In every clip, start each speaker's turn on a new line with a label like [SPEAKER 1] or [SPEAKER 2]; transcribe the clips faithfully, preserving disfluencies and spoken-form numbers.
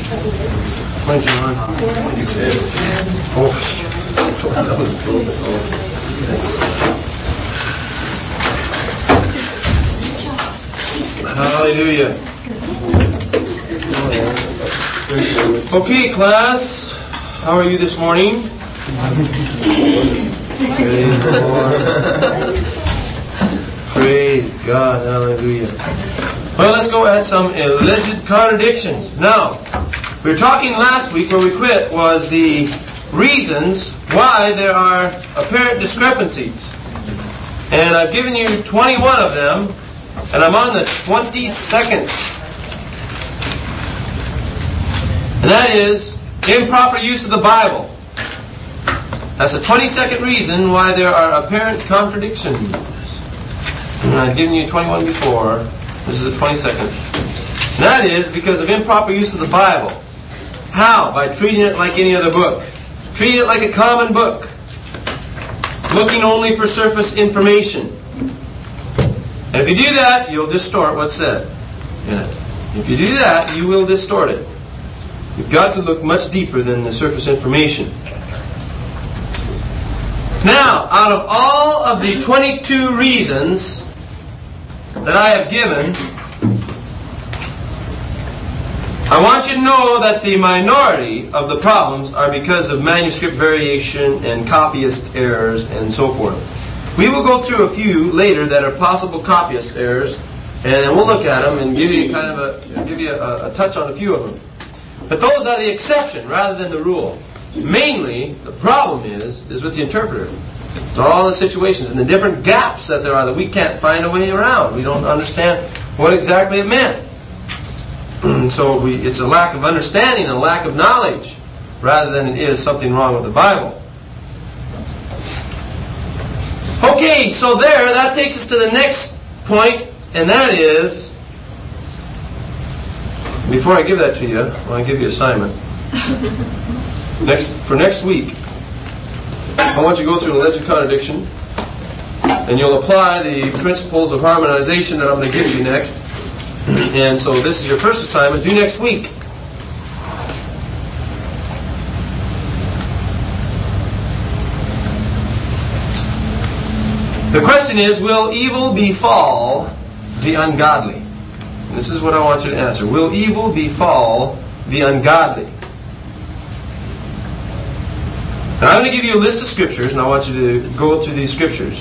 [SPEAKER 1] Hi, John. Oh. Hallelujah. Okay, class. How are you this morning? Praise the Lord. Praise God. Hallelujah. Well, let's go at some alleged contradictions. Now, we were talking last week, where we quit, was the reasons why there are apparent discrepancies. And I've given you twenty-one of them, and I'm on the twenty-second. And that is improper use of the Bible. That's the twenty-second reason why there are apparent contradictions. And I've given you twenty-one before. This is the twenty-second. And that is because of improper use of the Bible. How? By treating it like any other book. Treating it like a common book. Looking only for surface information. And if you do that, you'll distort what's said in it. If you do that, you will distort it. You've got to look much deeper than the surface information. Now, out of all of the twenty-two reasons that I have given, I want you to know that the minority of the problems are because of manuscript variation and copyist errors and so forth. We will go through a few later that are possible copyist errors, and we'll look at them and give you kind of a give you a, a touch on a few of them. But those are the exception rather than the rule. Mainly, the problem is is with the interpreter. It's all the situations and the different gaps that there are that we can't find a way around. We don't understand what exactly it meant. So we, it's a lack of understanding and a lack of knowledge rather than it is something wrong with the Bible. Okay, so there, that takes us to the next point, and that is, before I give that to you, I want to give you an assignment. Next, for next week, I want you to go through an alleged contradiction, and you'll apply the principles of harmonization that I'm going to give you next. And so this is your first assignment. Do next week. The question is, will evil befall the ungodly? This is what I want you to answer. Will evil befall the ungodly? Now I'm going to give you a list of scriptures, and I want you to go through these scriptures.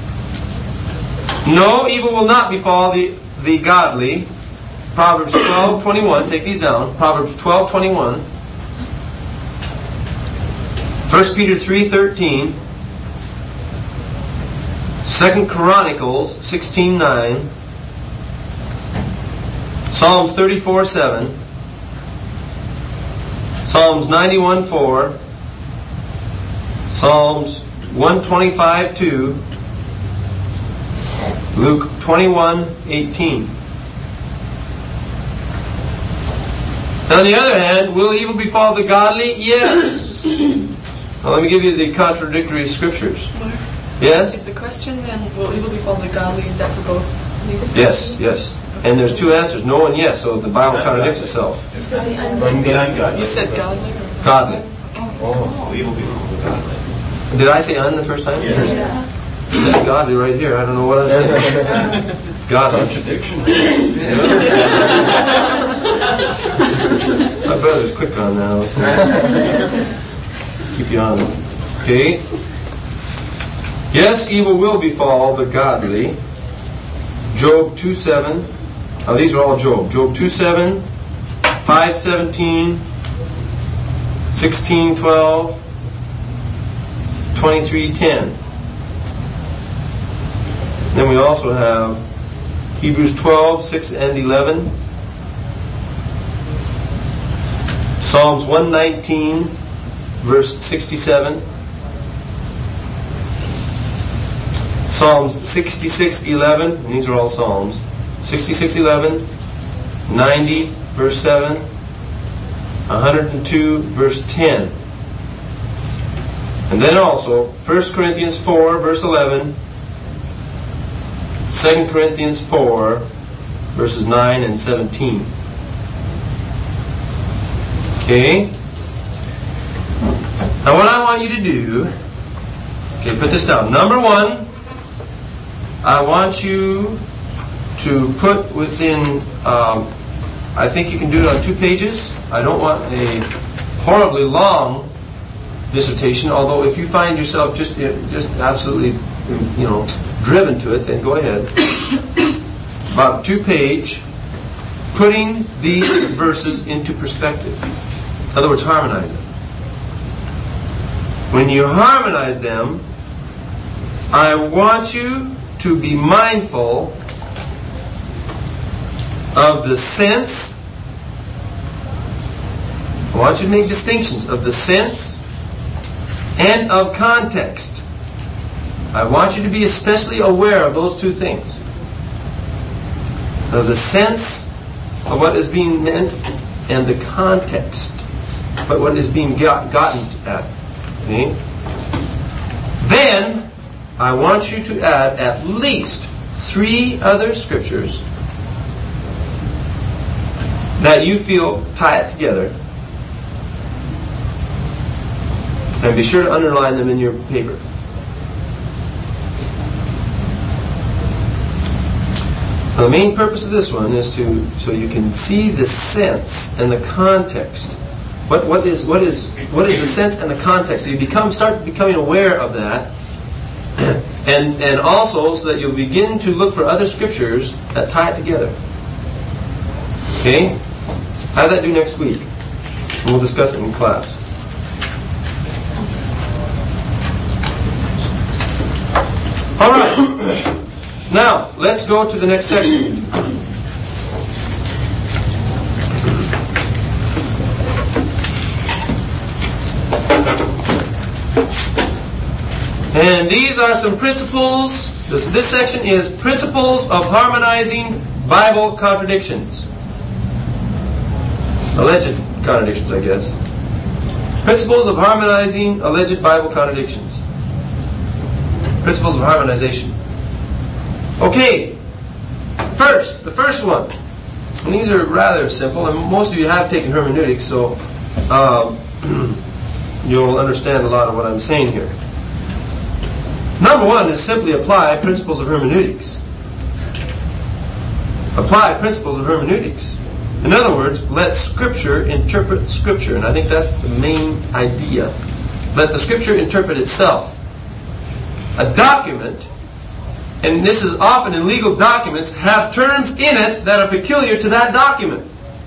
[SPEAKER 1] No, evil will not befall the, the godly. Proverbs twelve twenty-one. Take these down. Proverbs twelve twenty-one. First Peter three thirteen. Second Chronicles sixteen nine. Psalms thirty-four seven. Psalms ninety-one four. Psalms one twenty-five two. Luke twenty-one eighteen. On the other hand, will evil befall the godly? Yes. Now let me give you the contradictory scriptures. Yes?
[SPEAKER 2] Is the question then, will evil befall the godly, is that for both these?
[SPEAKER 1] Yes, yes. And there's two answers, no and yes, so the Bible contradicts itself.
[SPEAKER 2] You said godly?
[SPEAKER 1] Godly.
[SPEAKER 3] Oh, evil befall the godly.
[SPEAKER 1] Did I say un the first time?
[SPEAKER 3] Yes.
[SPEAKER 2] Yeah.
[SPEAKER 1] That's godly right here. I don't know what I said. Godly.
[SPEAKER 3] Contradiction.
[SPEAKER 1] My brother's quick on now, so keep you on. Okay? Yes, evil will befall the godly. Job two seven. Oh, these are all Job. Job two seven, five seventeen, sixteen twelve, twenty-three ten. Then we also have Hebrews twelve six and eleven. Psalms one nineteen, verse sixty-seven. Psalms sixty-six eleven. And these are all Psalms. sixty-six eleven, ninety, verse seven, one hundred two, verse ten. And then also First Corinthians four, verse eleven. Second Corinthians four, verses nine and seventeen. Okay? Now what I want you to do, okay, put this down. Number one, I want you to put within, um, I think you can do it on two pages. I don't want a horribly long dissertation, although if you find yourself just just absolutely, you know, driven to it, then go ahead. About two page, putting these verses into perspective. In other words, harmonize them. When you harmonize them, I want you to be mindful of the sense. I want you to make distinctions of the sense and of context. I want you to be especially aware of those two things. Of the sense of what is being meant and the context, but what is being got, gotten at. Okay? Then, I want you to add at least three other scriptures that you feel tie it together. And be sure to underline them in your paper. Now, the main purpose of this one is to so you can see the sense and the context. What what is what is what is the sense and the context? So you become start becoming aware of that, and and also so that you'll begin to look for other scriptures that tie it together. Okay, how did that do next week? And we'll discuss it in class. All right. Now, let's go to the next section. And these are some principles. This, this section is principles of harmonizing Bible contradictions. Alleged contradictions, I guess. Principles of harmonizing alleged Bible contradictions. Principles of harmonization. Okay, first, the first one. And these are rather simple, and most of you have taken hermeneutics, so um, you'll understand a lot of what I'm saying here. Number one is simply apply principles of hermeneutics. Apply principles of hermeneutics. In other words, let Scripture interpret Scripture, and I think that's the main idea. Let the Scripture interpret itself. A document, and this is often in legal documents, have terms in it that are peculiar to that document.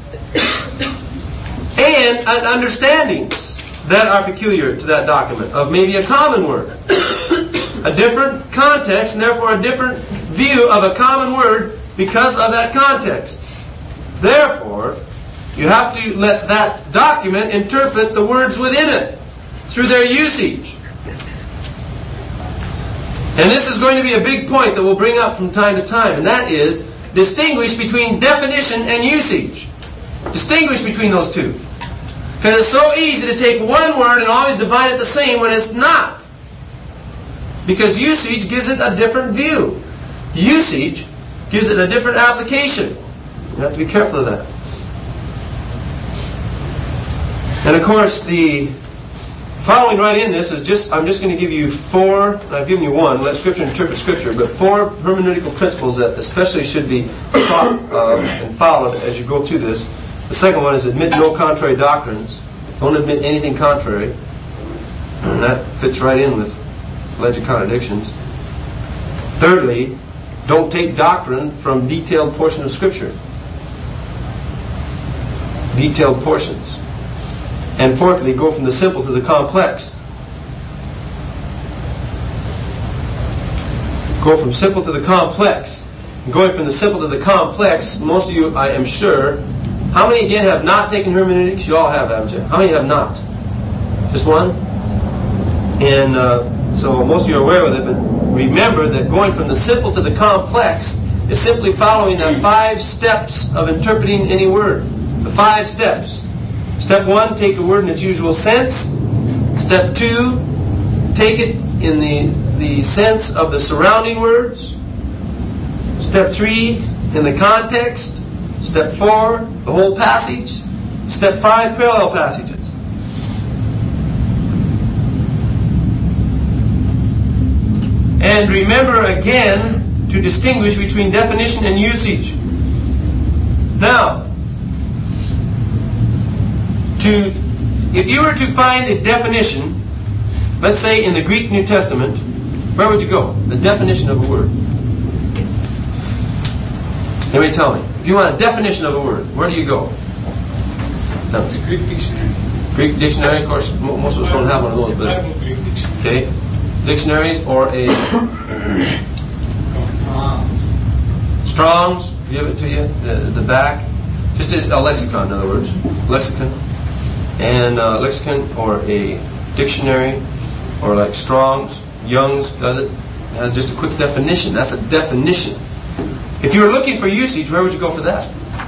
[SPEAKER 1] And understandings that are peculiar to that document, of maybe a common word. A different context, and therefore a different view of a common word because of that context. Therefore, you have to let that document interpret the words within it through their usage. And this is going to be a big point that we'll bring up from time to time, and that is distinguish between definition and usage. Distinguish between those two. Because it's so easy to take one word and always divide it the same when it's not. Because usage gives it a different view. Usage gives it a different application. You have to be careful of that. And of course, the following right in this is just, I'm just going to give you four, I've given you one, let Scripture interpret Scripture, but four hermeneutical principles that especially should be taught uh, and followed as you go through this. The second one is admit no contrary doctrines. Don't admit anything contrary. And that fits right in with alleged contradictions. Thirdly, don't take doctrine from detailed portions of Scripture. Detailed portions. And fourthly, go from the simple to the complex. Go from simple to the complex. And going from the simple to the complex, most of you, I am sure, how many again have not taken hermeneutics? You all have, haven't you? How many have not? Just one? And uh, so most of you are aware of it, but remember that going from the simple to the complex is simply following the five steps of interpreting any word. The five steps. Step one, take a word in its usual sense. Step two, take it in the, the sense of the surrounding words. Step three, in the context. Step four, the whole passage. Step five, parallel passages. And remember again to distinguish between definition and usage. Now, to if you were to find a definition, let's say in the Greek New Testament, where would you go? The definition of a word. Let me tell me. If you want a definition of a word, where do you go? No.
[SPEAKER 4] The Greek dictionary.
[SPEAKER 1] Greek dictionary, of course, most of us don't have one of those, but okay. Dictionaries or a Strong's, give it to you, the, the back. Just a lexicon, in other words. Lexicon. And uh, lexicon or a dictionary or like Strong's, Young's does it. Uh, just a quick definition. That's a definition. If you were looking for usage, where would you go for that?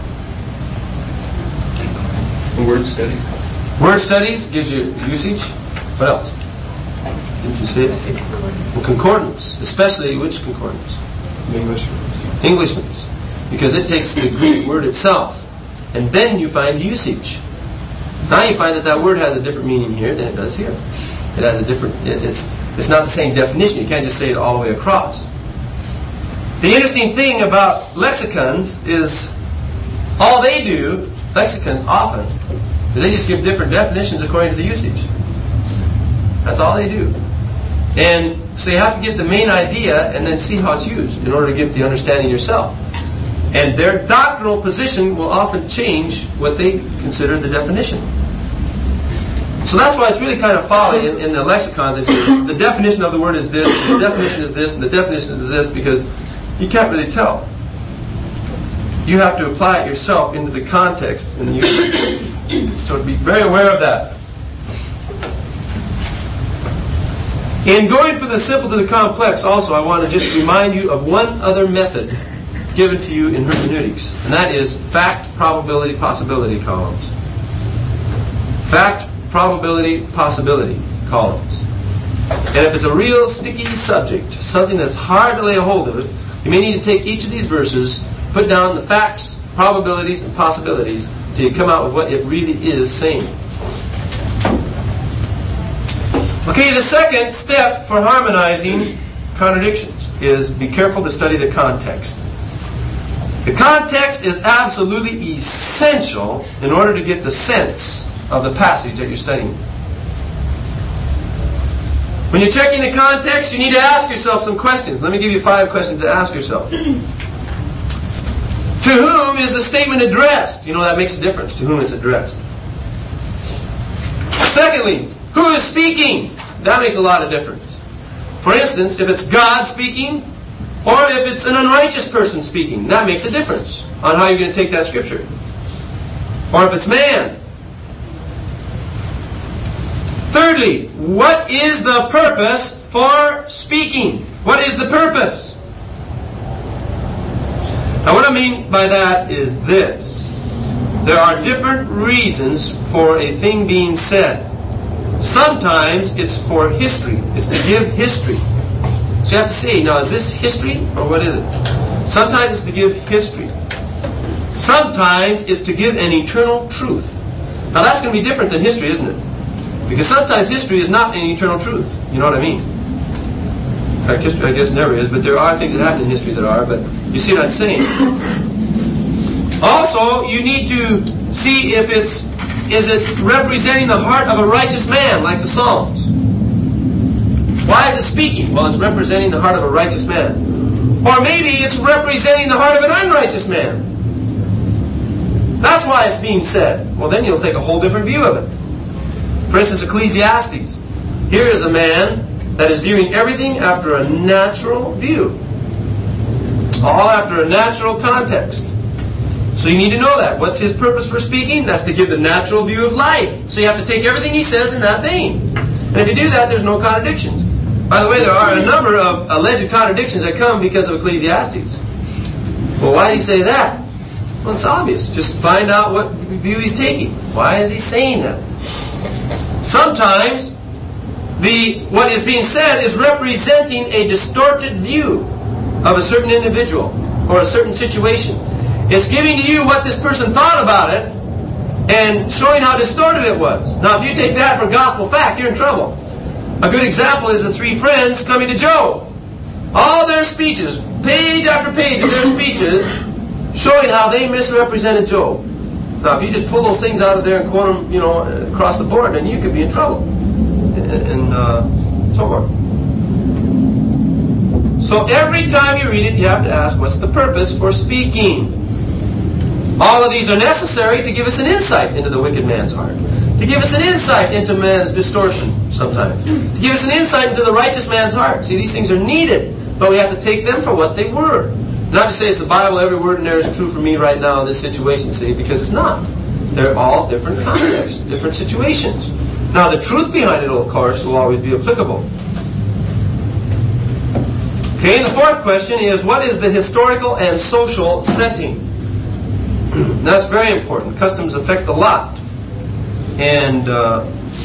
[SPEAKER 3] Word studies.
[SPEAKER 1] Word studies gives you usage. What else? Did you say it? Well, concordance. Especially which concordance?
[SPEAKER 3] Englishman's.
[SPEAKER 1] Englishman's. Because it takes the Greek word itself. And then you find usage. Now you find that that word has a different meaning here than it does here. It has a different... It, it's it's not the same definition. You can't just say it all the way across. The interesting thing about lexicons is all they do, lexicons often, is they just give different definitions according to the usage. That's all they do. And so you have to get the main idea and then see how it's used in order to get the understanding yourself. And their doctrinal position will often change what they consider the definition. So that's why it's really kind of folly in, in the lexicons. They say the definition of the word is this, the definition is this, and the definition is this, because you can't really tell. You have to apply it yourself into the context and the usage. So be very aware of that. In going from the simple to the complex, also, I want to just remind you of one other method given to you in hermeneutics, and that is fact, probability, possibility columns. Fact, probability, possibility columns. And if it's a real sticky subject, something that's hard to lay a hold of, you may need to take each of these verses, put down the facts, probabilities, and possibilities till you come out with what it really is saying. Okay, the second step for harmonizing contradictions is be careful to study the context. The context is absolutely essential in order to get the sense of the passage that you're studying. When you're checking the context, you need to ask yourself some questions. Let me give you five questions to ask yourself. To whom is the statement addressed? You know, that makes a difference, to whom it's addressed. Secondly, who is speaking? That makes a lot of difference. For instance, if it's God speaking, or if it's an unrighteous person speaking, that makes a difference on how you're going to take that scripture. Or if it's man. Thirdly, what is the purpose for speaking? What is the purpose? Now what I mean by that is this. There are different reasons for a thing being said. Sometimes it's for history. It's to give history. So you have to see, now is this history or what is it? Sometimes it's to give history. Sometimes it's to give an eternal truth. Now that's going to be different than history, isn't it? Because sometimes history is not an eternal truth. You know what I mean? In fact, history I guess never is, but there are things that happen in history that are, but you see what I'm saying. Also, you need to see if it's, is it representing the heart of a righteous man, like the Psalms? Why is it speaking? Well, it's representing the heart of a righteous man. Or maybe it's representing the heart of an unrighteous man. That's why it's being said. Well, then you'll take a whole different view of it. For instance, Ecclesiastes. Here is a man that is viewing everything after a natural view. All after a natural context. So you need to know that. What's his purpose for speaking? That's to give the natural view of life. So you have to take everything he says in that vein. And if you do that, there's no contradictions. By the way, there are a number of alleged contradictions that come because of Ecclesiastes. Well, why did he say that? Well, it's obvious. Just find out what view he's taking. Why is he saying that? Sometimes the what is being said is representing a distorted view of a certain individual or a certain situation. It's giving to you what this person thought about it, and showing how distorted it was. Now, if you take that for gospel fact, you're in trouble. A good example is the three friends coming to Job. All their speeches, page after page of their speeches, showing how they misrepresented Job. Now, if you just pull those things out of there and quote them, you know, across the board, then you could be in trouble. And, and uh, so forth. So every time you read it, you have to ask, what's the purpose for speaking? All of these are necessary to give us an insight into the wicked man's heart. To give us an insight into man's distortion sometimes. To give us an insight into the righteous man's heart. See, these things are needed, but we have to take them for what they were. Not to say it's the Bible, every word in there is true for me right now in this situation, see, because it's not. They're all different contexts, different situations. Now, the truth behind it, of course, will always be applicable. Okay, and the fourth question is, what is the historical and social setting? That's very important. Customs affect a lot. And uh,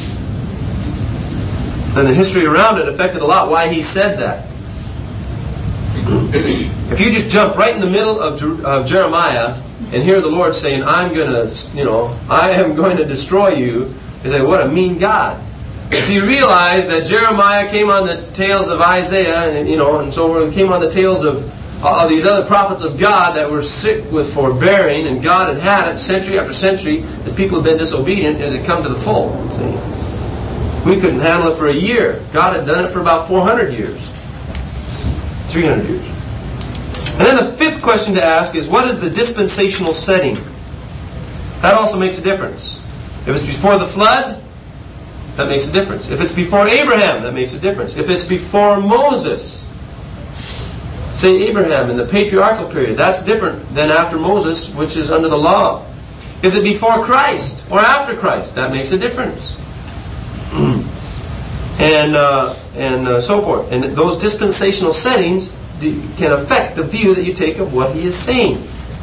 [SPEAKER 1] and the history around it affected a lot why he said that. If you just jump right in the middle of, Jer- of Jeremiah and hear the Lord saying, I'm going to, you know, I am going to destroy you, you say, what a mean God. If you realize that Jeremiah came on the tails of Isaiah, and you know, and so it came on the tails of all these other prophets of God that were sick with forbearing, and God had had it century after century as people had been disobedient, and it had come to the full. See? We couldn't handle it for a year. God had done it for about four hundred years. three hundred years. And then the fifth question to ask is, what is the dispensational setting? That also makes a difference. If it's before the flood, that makes a difference. If it's before Abraham, that makes a difference. If it's before Moses, say Abraham in the patriarchal period, that's different than after Moses, which is under the law. Is it before Christ or after Christ? That makes a difference. and uh, and uh, so forth. And those dispensational settings can affect the view that you take of what he is saying.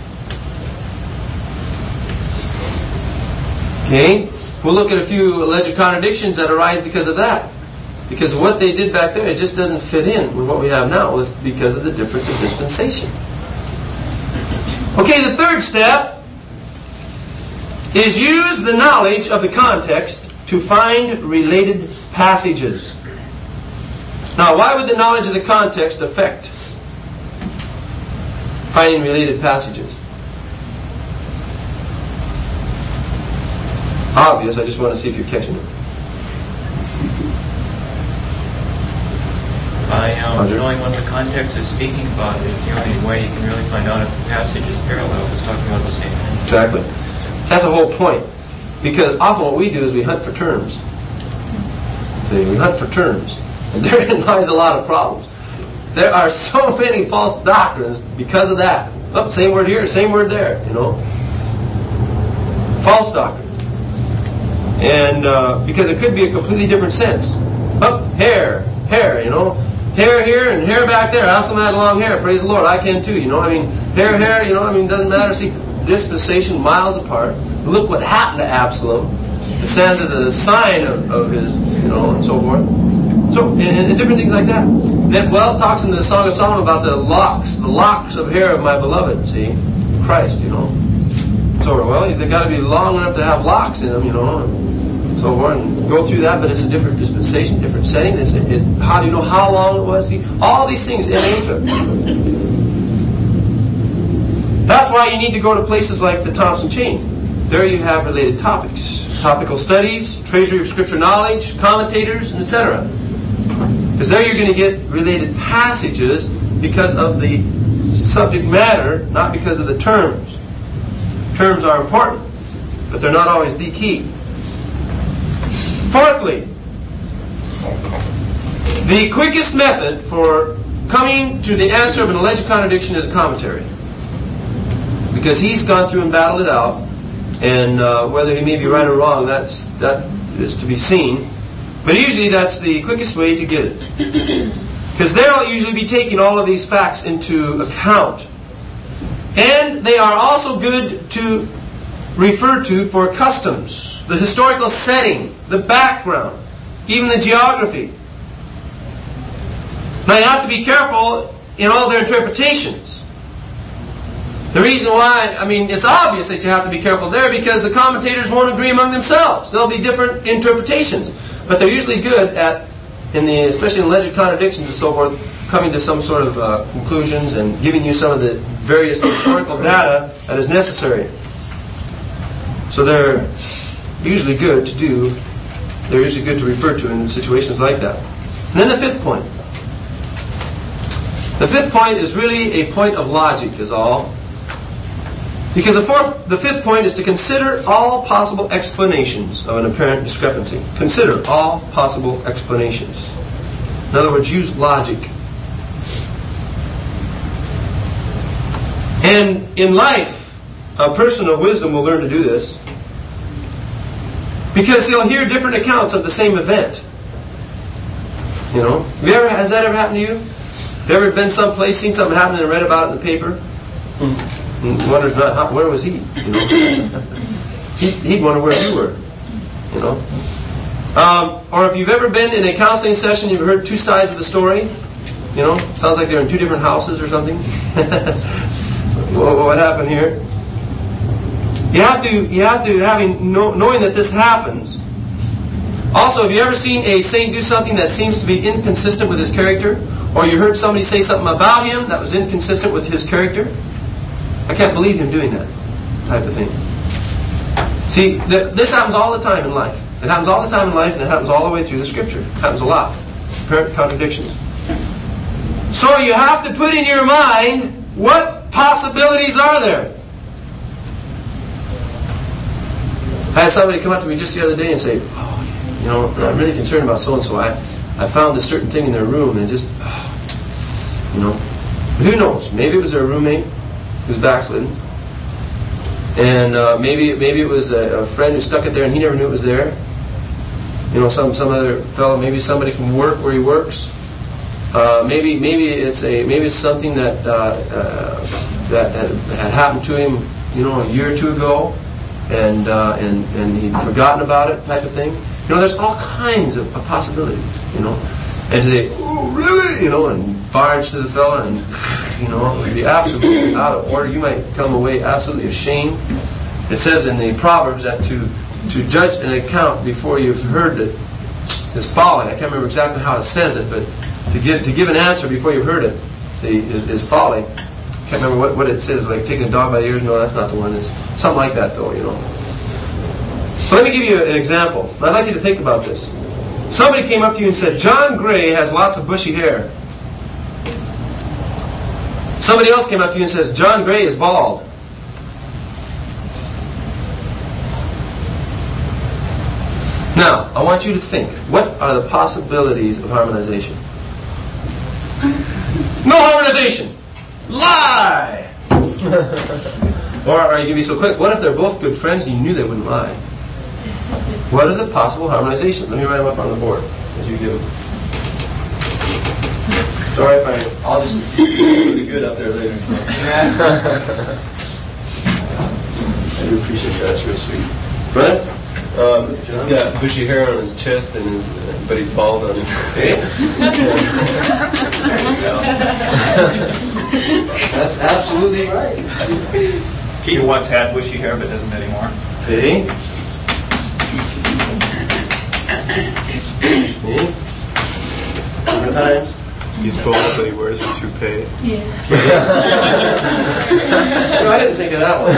[SPEAKER 1] Okay? We'll look at a few alleged contradictions that arise because of that. Because what they did back there, it just doesn't fit in with what we have now. It's because of the difference of dispensation. Okay, the third step is use the knowledge of the context to find related passages. Now, why would the knowledge of the context affect finding related passages? Obvious, I just want to see if you're catching it.
[SPEAKER 4] By um, knowing what the context is speaking about is the only way you can really find out if the passage is parallel, if it's talking about the same thing.
[SPEAKER 1] Exactly. That's the whole point. Because often what we do is we hunt for terms. See, we hunt for terms. And therein lies a lot of problems. There are so many false doctrines because of that. Oh, same word here, same word there, you know. False doctrine. And uh, because it could be a completely different sense. Oh, hair, hair, you know. Hair here and hair back there. Absalom had long hair. Praise the Lord. I can too, you know. I mean, hair, hair, you know. I mean, it doesn't matter. See, dispensation miles apart. Look what happened to Absalom. It stands as a sign of, of his, you know, and so forth. So, and, and different things like that. Then, well, it talks in the Song of Solomon about the locks, the locks of hair of my beloved. See, Christ, you know. So, well, they've got to be long enough to have locks in them, you know. And so forth, and go through that, but it's a different dispensation, different setting. It's, it, how do you know how long it was? See, all these things enter into it. That's why you need to go to places like the Thompson Chain. There you have related topics, topical studies, treasury of scripture knowledge, commentators, and et cetera. Because there you're going to get related passages because of the subject matter, not because of the terms. Terms are important, but they're not always the key. Fourthly, the quickest method for coming to the answer of an alleged contradiction is a commentary. Because he's gone through and battled it out, and uh, whether he may be right or wrong, that's that is to be seen. But usually that's the quickest way to get it. Because they'll usually be taking all of these facts into account. And they are also good to refer to for customs, the historical setting, the background, even the geography. Now you have to be careful in all their interpretations. The reason why, I mean, it's obvious that you have to be careful there because the commentators won't agree among themselves. There'll be different interpretations. But they're usually good at, in the, especially in alleged contradictions and so forth, coming to some sort of uh, conclusions and giving you some of the various historical data that is necessary. So they're usually good to do, they're usually good to refer to in situations like that. And then the fifth point. The fifth point is really a point of logic is all. Because the fourth, the fifth point is to consider all possible explanations of an apparent discrepancy. Consider all possible explanations. In other words, use logic. And in life, a person of wisdom will learn to do this. Because he'll hear different accounts of the same event. You know? Have you ever, has that ever happened to you? Have you ever been someplace, seen something happen and read about it in the paper? Hmm. And wonders not how, where was he? You know, he, he'd wonder where you were. You know, um, or if you've ever been in a counseling session, you've heard two sides of the story. You know, sounds like they're in two different houses or something. Well, what happened here? You have to, you have to, having know, knowing that this happens. Also, have you ever seen a saint do something that seems to be inconsistent with his character, or you heard somebody say something about him that was inconsistent with his character? I can't believe him doing that type of thing. See, th- this happens all the time in life. It happens all the time in life, and it happens all the way through the Scripture. It happens a lot. Apparent contradictions. So you have to put in your mind, what possibilities are there? I had somebody come up to me just the other day and say, oh, you know, I'm really concerned about so-and-so. I, I found this certain thing in their room, and just, oh, you know, who knows? Maybe it was their roommate who's backslidden, and uh, maybe maybe it was a, a friend who stuck it there and he never knew it was there. You know, some some other fellow, maybe somebody from work where he works. Uh, maybe maybe it's a maybe it's something that uh, uh, that had, had happened to him, you know, a year or two ago, and uh, and and he'd forgotten about it, type of thing. You know, there's all kinds of, of possibilities. You know. And to say, oh, really? You know, and barge to the fella, and, you know, it would be absolutely out of order. You might come away absolutely ashamed. It says in the Proverbs that to to judge an account before you've heard it is folly. I can't remember exactly how it says it, but to give to give an answer before you've heard it, see, is, is folly. I can't remember what, what it says, like taking a dog by the ears. No, that's not the one. It's something like that, though, you know. So let me give you an example. I'd like you to think about this. Somebody came up to you and said, John Gray has lots of bushy hair. Somebody else came up to you and says, John Gray is bald. Now, I want you to think, what are the possibilities of harmonization? No harmonization! Lie! Or are you going to be so quick? What if they're both good friends and you knew they wouldn't lie? What are the possible harmonizations? Let me write them up on the board as you give them. Sorry if I... I'll just put the good up there later. I do appreciate that. That's real sweet. Brett?
[SPEAKER 3] Um, he's got bushy hair on his chest, and his, but he's bald on his face.
[SPEAKER 1] That's absolutely right.
[SPEAKER 4] He once had bushy hair, but doesn't anymore.
[SPEAKER 1] See? Times.
[SPEAKER 3] He's bald, but he wears a toupee.
[SPEAKER 2] Yeah.
[SPEAKER 1] No, I didn't think of that one.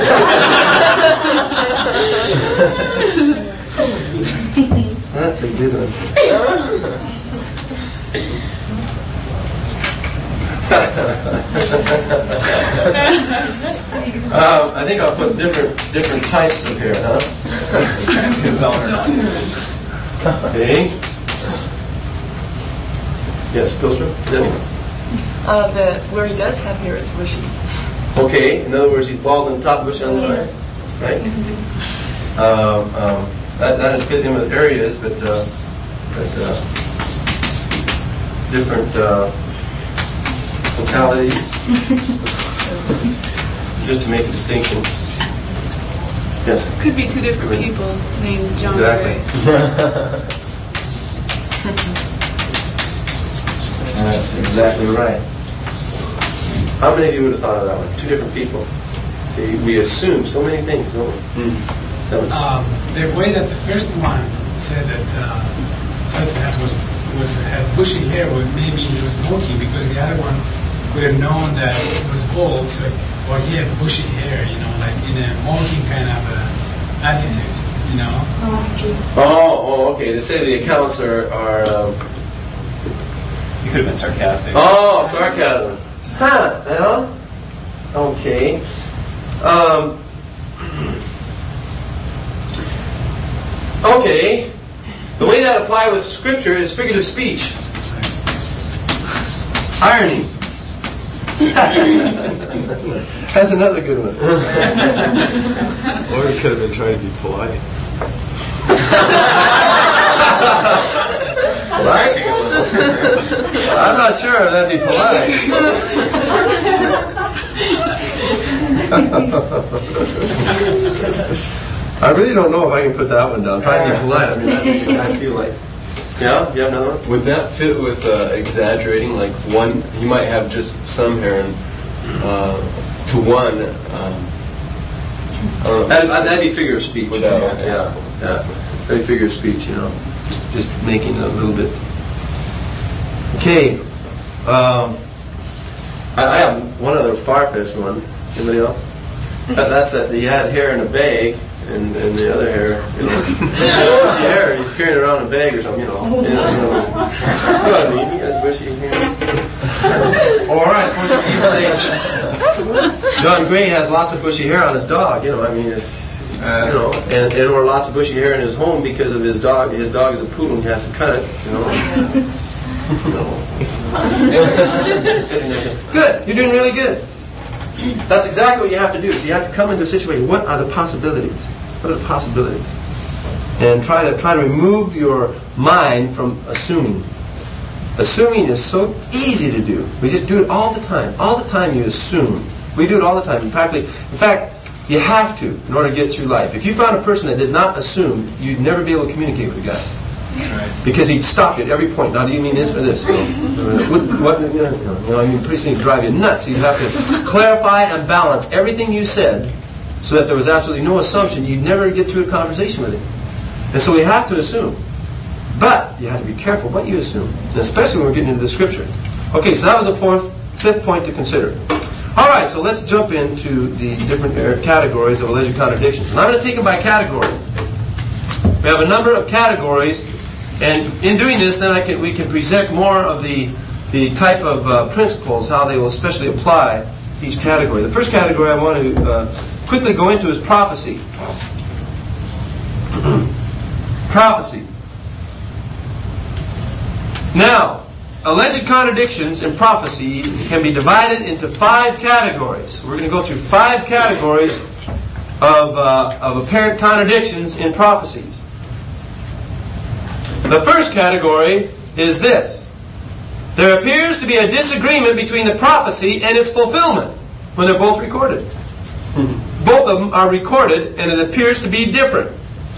[SPEAKER 1] That's a good one. um, I think I'll put different different types up here, huh? Okay. Yes, Pilsner?
[SPEAKER 2] Uh, the where he does have hair, it's bushy.
[SPEAKER 1] Okay, in other words, he's bald on the top, bushy on the side, right? Um, um, that that would fit in with areas, but uh, but uh, different uh, localities, just to make a distinction. Yes.
[SPEAKER 5] Could be two different people named John
[SPEAKER 1] Exactly.
[SPEAKER 5] Gray.
[SPEAKER 1] That's exactly right. How many of you would have thought of that one? Two different people. Okay, we assume so many things, don't we? Mm. That was
[SPEAKER 6] um, the way that the first one said that uh, such as was was had bushy hair, or maybe he was smoky, because the other one would have known that it was bald, so, or he had bushy hair, you know, like in a mocking kind of uh, attitude, you know.
[SPEAKER 1] Oh, oh, okay. They say the accounts are are. Um,
[SPEAKER 4] You could have been sarcastic.
[SPEAKER 1] Oh, sarcasm. Huh, well, okay. Um, okay. The way that apply with Scripture is figurative speech. Irony. That's another good one.
[SPEAKER 3] Or it could have been trying to be polite.
[SPEAKER 1] Right? I'm not sure that'd be polite. I really don't know if I can put that one down. Trying to be polite. I mean, I feel like. Yeah, you have another one?
[SPEAKER 3] Would that fit with uh, exaggerating? Like one, he might have just some hair, and uh, to one. Um,
[SPEAKER 1] That'd, that'd be figure of speech.
[SPEAKER 3] Without,
[SPEAKER 1] yeah, yeah, yeah. Very figure of speech, you know. Just, just making a little bit. Okay. Um, I, I have one other far-fetched one. Anybody else? That, that's that he had hair in a bag, and, and the other hair, you know, bushy hair. He's carrying around a bag or something, you know. You know, you know, you know what I mean? He has bushy hair. Or I suppose you could say John Gray has lots of bushy hair on his dog. You know, I mean, it's. Uh, you know, and, and or lots of bushy hair in his home because of his dog. His dog is a poodle and he has to cut it. You know. Good. You're doing really good. That's exactly what you have to do. So you have to come into a situation. What are the possibilities? What are the possibilities? And try to try to remove your mind from assuming. Assuming is so easy to do. We just do it all the time. All the time you assume. We do it all the time. Practically, in fact. You have to in order to get through life. If you found a person that did not assume, you'd never be able to communicate with the guy. Right. Because he'd stop you at every point. Now, do you mean this or this? You know, what, what, you know, I mean, pretty soon he'd drive you nuts. You'd have to clarify and balance everything you said so that there was absolutely no assumption. You'd never get through a conversation with him. And so we have to assume. But you have to be careful what you assume, and especially when we're getting into the Scripture. Okay, so that was the fourth, fifth point to consider. All right, so let's jump into the different categories of alleged contradictions. And I'm going to take them by category. We have a number of categories, and in doing this, then I can we can present more of the the type of uh, principles, how they will especially apply to each category. The first category I want to uh, quickly go into is prophecy. Prophecy. Now, alleged contradictions in prophecy can be divided into five categories. We're going to go through five categories of, uh, of apparent contradictions in prophecies. The first category is this. There appears to be a disagreement between the prophecy and its fulfillment when they're both recorded. Mm-hmm. Both of them are recorded and it appears to be different.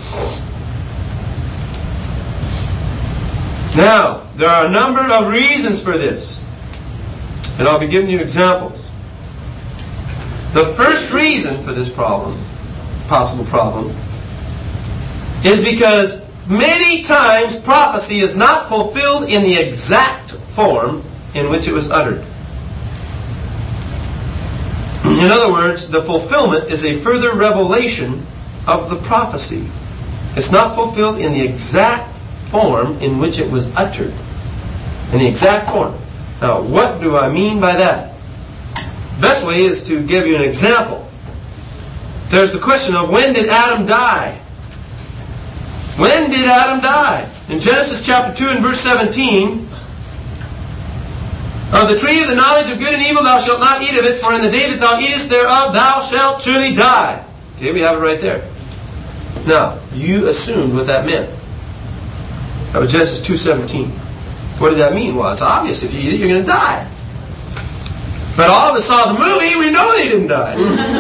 [SPEAKER 1] Now, there are a number of reasons for this. And I'll be giving you examples. The first reason for this problem, possible problem, is because many times prophecy is not fulfilled in the exact form in which it was uttered. In other words, the fulfillment is a further revelation of the prophecy. It's not fulfilled in the exact form in which it was uttered. In the exact form. Now, what do I mean by that? Best way is to give you an example. There's the question of when did Adam die? When did Adam die? In Genesis chapter two and verse seventeen, of the tree of the knowledge of good and evil thou shalt not eat of it, for in the day that thou eatest thereof thou shalt surely die. Okay, we have it right there. Now, you assumed what that meant. That was Genesis two seventeen. What did that mean? Well, it's obvious. If you eat it, you're going to die. But all of us saw the movie, we know they didn't die.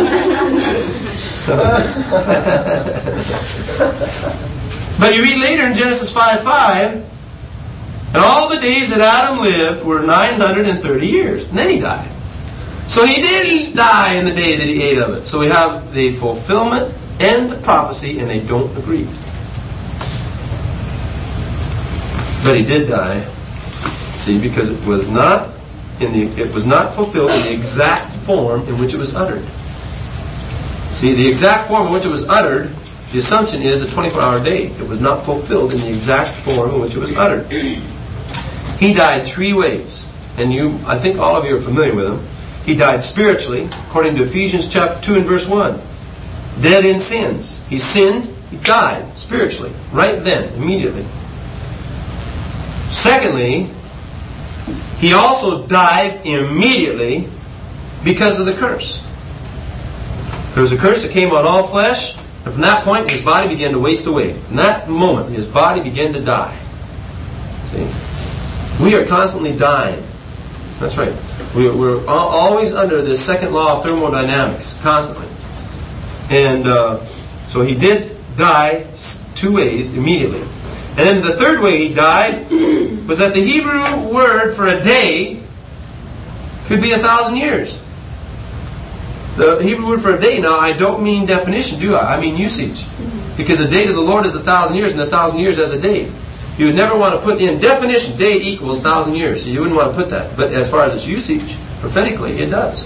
[SPEAKER 1] But you read later in Genesis five five, and all the days that Adam lived were nine hundred thirty years. And then he died. So he didn't die in the day that he ate of it. So we have the fulfillment and the prophecy, and they don't agree. But he did die. See, because it was not in the it was not fulfilled in the exact form in which it was uttered. See, the exact form in which it was uttered, the assumption is a twenty-four hour day. It was not fulfilled in the exact form in which it was uttered. He died three ways, and you, I think all of you are familiar with them. He died spiritually, according to Ephesians chapter two and verse one. Dead in sins. He sinned, he died spiritually, right then, immediately. Secondly, he also died immediately because of the curse. There was a curse that came on all flesh, and from that point his body began to waste away. In that moment his body began to die. See? We are constantly dying. That's right. We're, we're always under this second law of thermodynamics, constantly. And uh, so he did die two ways immediately. And then the third way he died was that the Hebrew word for a day could be a thousand years. The Hebrew word for a day, now I don't mean definition, do I? I mean usage. Because a day to the Lord is a thousand years, and a thousand years as a day. You would never want to put in definition, day equals thousand years. So you wouldn't want to put that. But as far as its usage, prophetically, it does.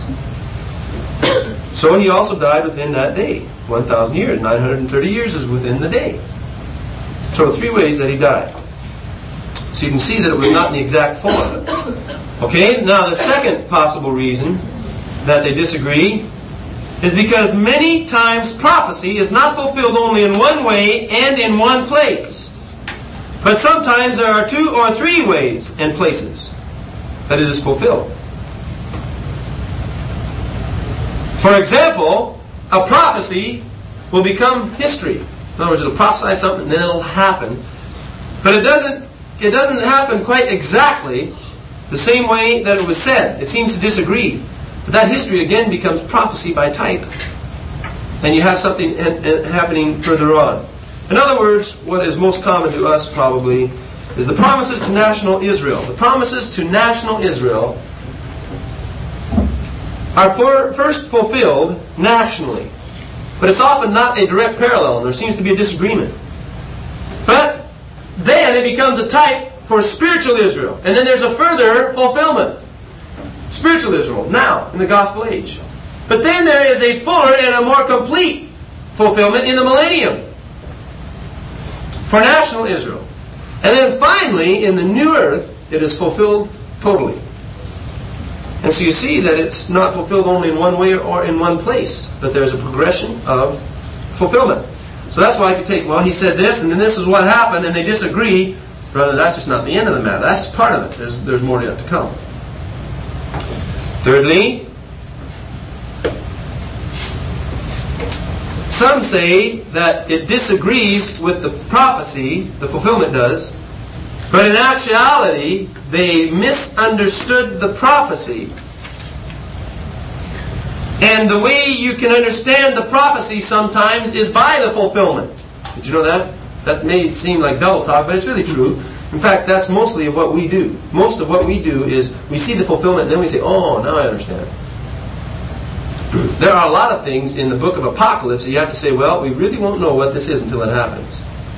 [SPEAKER 1] So he also died within that day. one thousand years. nine hundred thirty years is within the day. So three ways that he died. So you can see that it was not in the exact form. Okay, now the second possible reason that they disagree is because many times prophecy is not fulfilled only in one way and in one place. But sometimes there are two or three ways and places that it is fulfilled. For example, a prophecy will become history. In other words, it'll prophesy something and then it'll happen. But it doesn't it doesn't happen quite exactly the same way that it was said. It seems to disagree. But that history again becomes prophecy by type. And you have something happening further on. In other words, what is most common to us probably is the promises to national Israel. The promises to national Israel are for, first fulfilled nationally. But it's often not a direct parallel, and there seems to be a disagreement. But then it becomes a type for spiritual Israel. And then there's a further fulfillment. Spiritual Israel, now, in the gospel age. But then there is a fuller and a more complete fulfillment in the millennium for national Israel. And then finally, in the new earth, it is fulfilled totally. And so you see that it's not fulfilled only in one way or in one place, but there's a progression of fulfillment. So that's why if you take, well, he said this, and then this is what happened, and they disagree, brother, that's just not the end of the matter. That's part of it. There's, there's more yet to come. Thirdly, some say that it disagrees with the prophecy, the fulfillment does, but in actuality, they misunderstood the prophecy. And the way you can understand the prophecy sometimes is by the fulfillment. Did you know that? That may seem like double talk, but it's really true. In fact, that's mostly of what we do. Most of what we do is we see the fulfillment and then we say, oh, now I understand. There are a lot of things in the book of Apocalypse that you have to say, well, we really won't know what this is until it happens.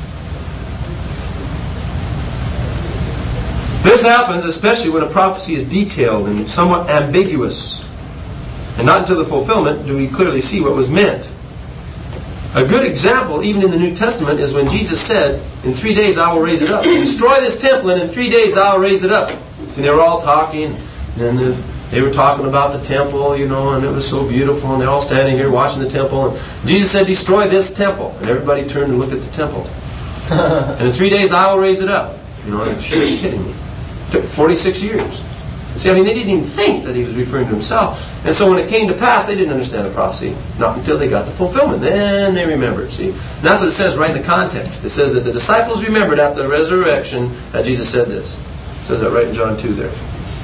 [SPEAKER 1] This happens especially when a prophecy is detailed and somewhat ambiguous. And not until the fulfillment do we clearly see what was meant. A good example, even in the New Testament, is when Jesus said, in three days I will raise it up. Destroy this temple and in three days I'll raise it up. And they were all talking, and they were talking about the temple, you know, and it was so beautiful, and they're all standing here watching the temple. And Jesus said, destroy this temple. And everybody turned and looked at the temple. And in three days I will raise it up. You know, are you kidding me? It took forty-six years. See, I mean, they didn't even think that he was referring to himself. And so when it came to pass, they didn't understand the prophecy. Not until they got the fulfillment. Then they remembered, see. And that's what it says right in the context. It says that the disciples remembered at the resurrection that Jesus said this. It says that right in John two there.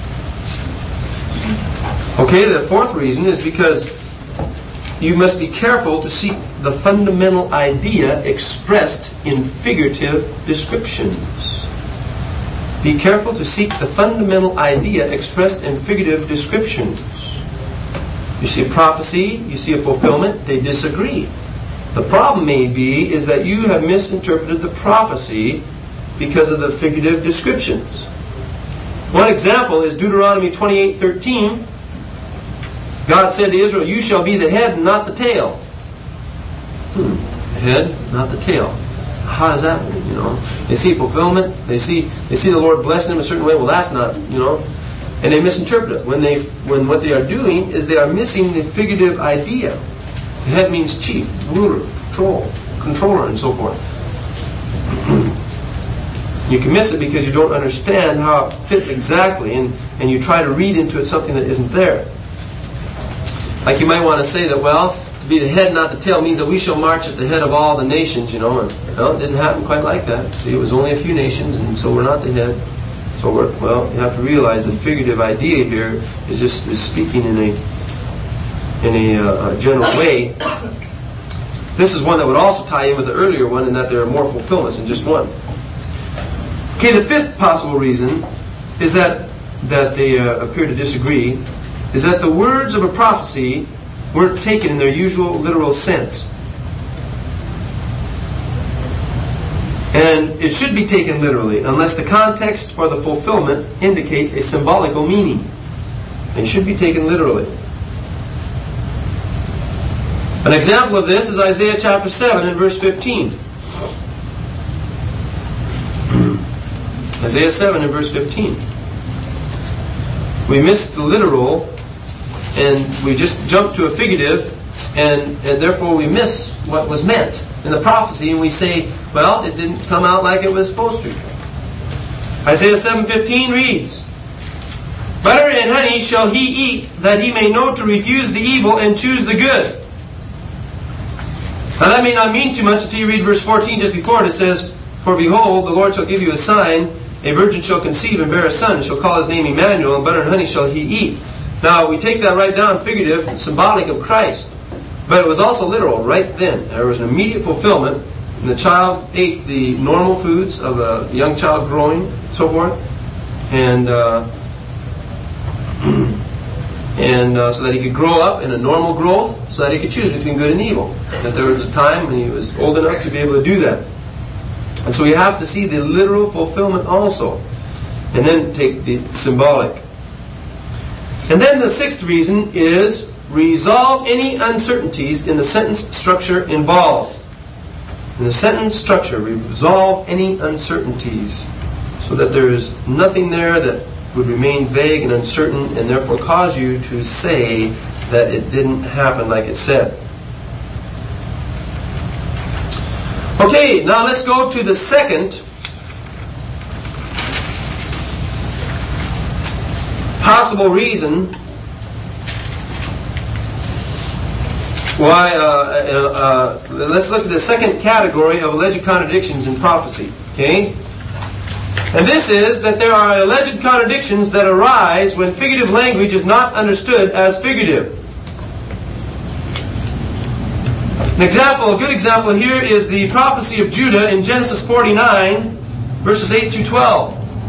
[SPEAKER 1] Okay, the fourth reason is because you must be careful to seek the fundamental idea expressed in figurative descriptions. Be careful to seek the fundamental idea expressed in figurative descriptions. You see a prophecy, you see a fulfillment, they disagree. The problem may be is that you have misinterpreted the prophecy because of the figurative descriptions. One example is Deuteronomy twenty-eight thirteen. God said to Israel, "You shall be the head and not the tail." Hmm. The head, not the tail. How does that mean? You know, they see fulfillment. They see they see the Lord blessing them a certain way. Well, that's not, you know, and they misinterpret it. When they when what they are doing is they are missing the figurative idea. The head means chief, ruler, control, controller, and so forth. You can miss it because you don't understand how it fits exactly, and, and you try to read into it something that isn't there. Like you might want to say that, well, to be the head, not the tail, means that we shall march at the head of all the nations, you know. And, well, it didn't happen quite like that. See, it was only a few nations, and so we're not the head. So we're, well, you have to realize the figurative idea here is just is speaking in a in a uh, general way. This is one that would also tie in with the earlier one in that there are more fulfillments than just one. Okay, the fifth possible reason is that that they uh, appear to disagree is that the words of a prophecy weren't taken in their usual literal sense. And it should be taken literally unless the context or the fulfillment indicate a symbolical meaning. They should be taken literally. An example of this is Isaiah chapter seven and verse fifteen. Isaiah seven and verse fifteen. We miss the literal and we just jump to a figurative, and, and therefore we miss what was meant in the prophecy, and we say, well, it didn't come out like it was supposed to. Isaiah seven fifteen reads, "Butter and honey shall he eat, that he may know to refuse the evil and choose the good." Now that may not mean too much until you read verse fourteen just before it. It says, "For behold, the Lord shall give you a sign, a virgin shall conceive and bear a son, and shall call his name Emmanuel, and butter and honey shall he eat." Now we take that right down figurative, symbolic of Christ. But it was also literal right then. There was an immediate fulfillment. And the child ate the normal foods of a young child growing, so forth. And uh, and uh, so that he could grow up in a normal growth, so that he could choose between good and evil. That there was a time when he was old enough to be able to do that. And so you have to see the literal fulfillment also. And then take the symbolic. And then the sixth reason is resolve any uncertainties in the sentence structure involved. In the sentence structure, resolve any uncertainties so that there is nothing there that would remain vague and uncertain and therefore cause you to say that it didn't happen like it said. Okay, now let's go to the second possible reason why, uh, uh, uh, let's look at the second category of alleged contradictions in prophecy. Okay? And this is that there are alleged contradictions that arise when figurative language is not understood as figurative. An example, a good example here is the prophecy of Judah in Genesis forty-nine, verses eight through twelve.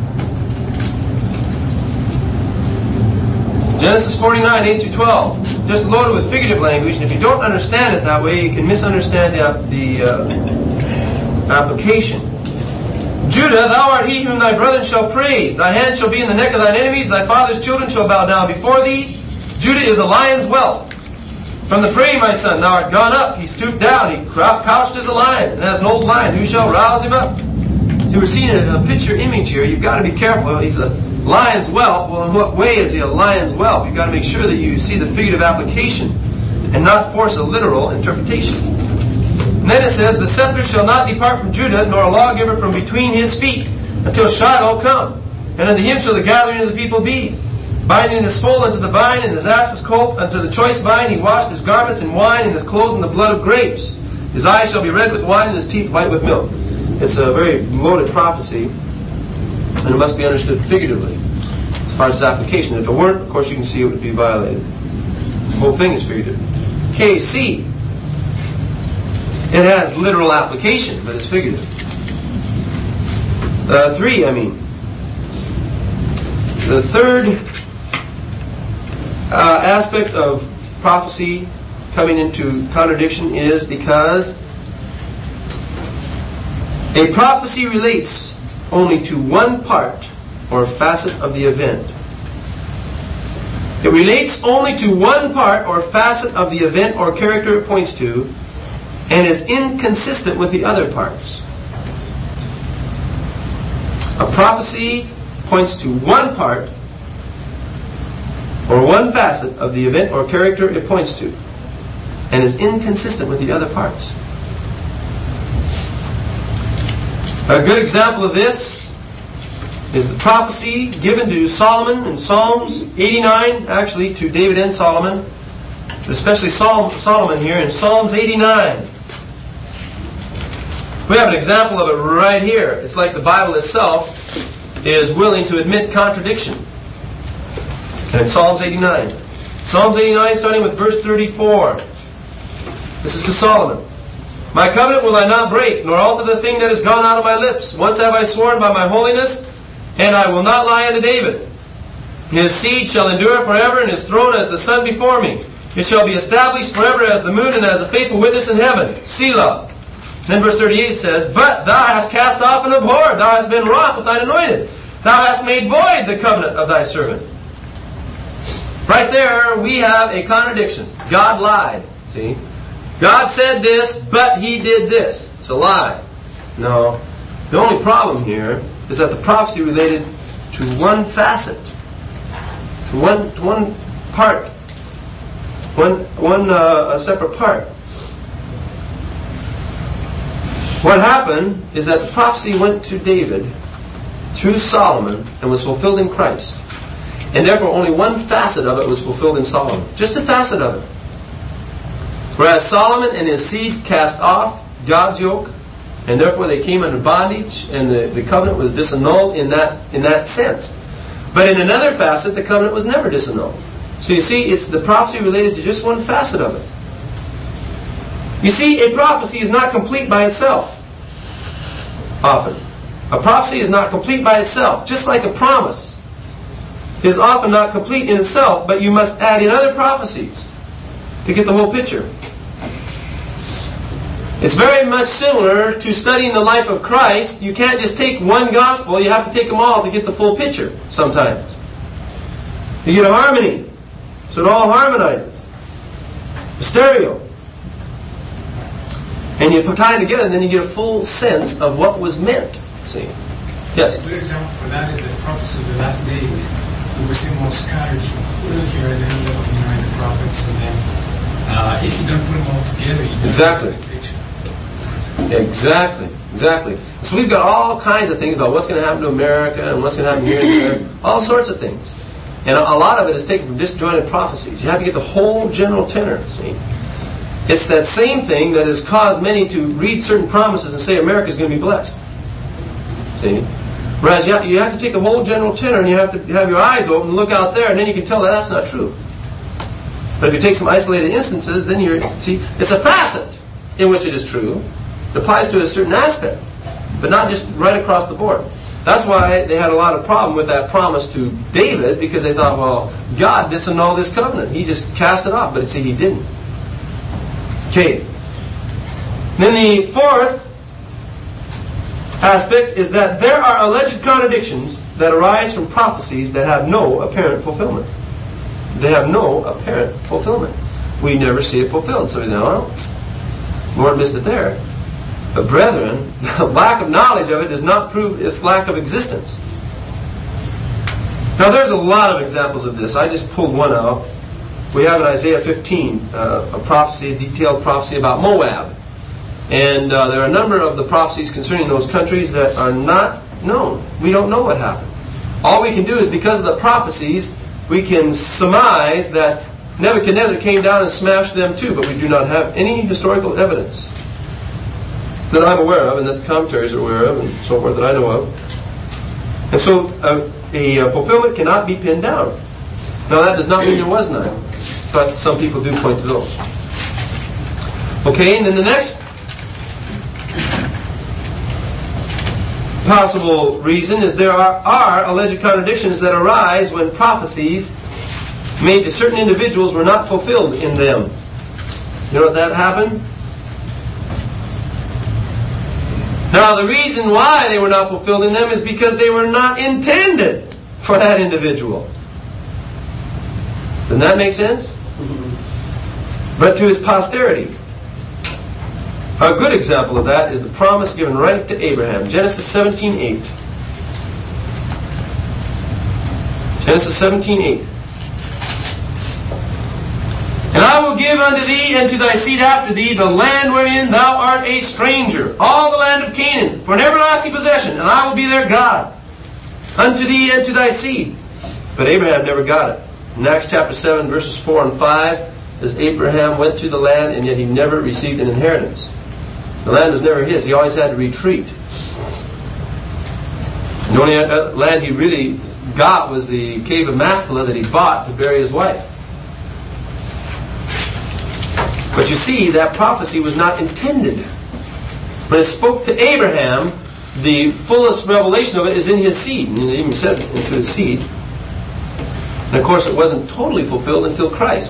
[SPEAKER 1] Genesis forty-nine, eight through twelve. Just loaded with figurative language, and if you don't understand it that way, you can misunderstand the, the uh, application. Judah, thou art he whom thy brethren shall praise. Thy hand shall be in the neck of thine enemies. Thy father's children shall bow down before thee. Judah is a lion's whelp. From the prey, my son, thou art gone up. He stooped down. He couched as a lion, and as an old lion, who shall rouse him up? So we're seeing a, a picture image here. You've got to be careful. He's a lion's whelp. Well, in what way is he a lion's whelp? You've got to make sure that you see the figurative application and not force a literal interpretation. And then it says, the scepter shall not depart from Judah, nor a lawgiver from between his feet, until Shiloh come. And unto him shall the gathering of the people be. Binding his foal unto the vine, and his ass's colt unto the choice vine. He washed his garments in wine, and his clothes in the blood of grapes. His eyes shall be red with wine, and his teeth white with milk. It's a very loaded prophecy, and it must be understood figuratively as far as its application. If it weren't, of course, you can see it would be violated. The whole thing is figurative. K C. It has literal application, but it's figurative. Uh, three, I mean. The third uh, aspect of prophecy coming into contradiction is because a prophecy relates only to one part or facet of the event. It relates only to one part or facet of the event or character it points to, and is inconsistent with the other parts. A prophecy points to one part or one facet of the event or character it points to, and is inconsistent with the other parts. A good example of this is the prophecy given to Solomon in Psalms eighty-nine, actually to David and Solomon, but especially Solomon here in Psalms eighty-nine. We have an example of it right here. It's like the Bible itself is willing to admit contradiction. And Psalms eighty-nine. Psalms eighty-nine, starting with verse thirty-four. This is to Solomon. My covenant will I not break, nor alter the thing that has gone out of my lips. Once have I sworn by my holiness, and I will not lie unto David. His seed shall endure forever, and his throne as the sun before me. It shall be established forever as the moon, and as a faithful witness in heaven. Selah. Then verse thirty-eight says, But thou hast cast off and abhorred, thou hast been wroth with thine anointed. Thou hast made void the covenant of thy servant. Right there, we have a contradiction. God lied. See? God said this, but He did this. It's a lie. No. The only problem here is that the prophecy related to one facet, to one, to one part, one, one uh, a separate part. What happened is that the prophecy went to David through Solomon and was fulfilled in Christ. And therefore only one facet of it was fulfilled in Solomon. Just a facet of it. Whereas Solomon and his seed cast off God's yoke, and therefore they came under bondage, and the, the covenant was disannulled in that, in that sense. But in another facet, the covenant was never disannulled. So you see, it's the prophecy related to just one facet of it. You see, a prophecy is not complete by itself. Often. A prophecy is not complete by itself. Just like a promise is often not complete in itself, but you must add in other prophecies to get the whole picture. It's very much similar to studying the life of Christ. You can't just take one gospel, you have to take them all to get the full picture sometimes. You get a harmony, so it all harmonizes. A stereo. And you put time together, and then you get a full sense of what was meant. See? Yes?
[SPEAKER 6] A good example for that is the prophecy of the last days. We were seeing more scattered here and then you know, in the prophets, and then uh, if you don't put them all together, you don't
[SPEAKER 1] exactly.
[SPEAKER 6] get the picture.
[SPEAKER 1] Exactly, exactly. So we've got all kinds of things about what's going to happen to America and what's going to happen here and there, all sorts of things. And a, a lot of it is taken from disjointed prophecies. You have to get the whole general tenor, see? It's that same thing that has caused many to read certain promises and say America's going to be blessed. See? Whereas you have, you have to take the whole general tenor and you have to have your eyes open and look out there, and then you can tell that that's not true. But if you take some isolated instances, then you're, see, it's a facet in which it is true. It applies to a certain aspect, but not just right across the board. That's why they had a lot of problem with that promise to David, because they thought, well, God disannulled this covenant. He just cast it off, but see, He didn't. Okay. Then the fourth aspect is that there are alleged contradictions that arise from prophecies that have no apparent fulfillment. They have no apparent fulfillment. We never see it fulfilled. So we say, well, Lord missed it there. But brethren, the lack of knowledge of it does not prove its lack of existence. Now there's a lot of examples of this. I just pulled one out. We have in Isaiah fifteen uh, a prophecy, a detailed prophecy about Moab. And uh, there are a number of the prophecies concerning those countries that are not known. We don't know what happened. All we can do is, because of the prophecies, we can surmise that Nebuchadnezzar came down and smashed them too, but we do not have any historical evidence that I'm aware of, and that the commentaries are aware of, and so forth, that I know of. And so uh, a uh, fulfillment cannot be pinned down. Now that does not mean there was none, but some people do point to those. Okay, and then the next possible reason is there are, are alleged contradictions that arise when prophecies made to certain individuals were not fulfilled in them. You know what that happened? Now, the reason why they were not fulfilled in them is because they were not intended for that individual. Doesn't that make sense? But to his posterity. A good example of that is the promise given right to Abraham. Genesis seventeen eight. Genesis seventeen eight. And I will give unto thee and to thy seed after thee the land wherein thou art a stranger, all the land of Canaan, for an everlasting possession, and I will be their God, unto thee and to thy seed. But Abraham never got it. In Acts chapter seven, verses four and five, says Abraham went through the land, and yet he never received an inheritance. The land was never his. He always had to retreat. The only land he really got was the cave of Machpelah that he bought to bury his wife. But you see, that prophecy was not intended. When it spoke to Abraham, the fullest revelation of it is in his seed. And it even said into his seed. And of course, it wasn't totally fulfilled until Christ.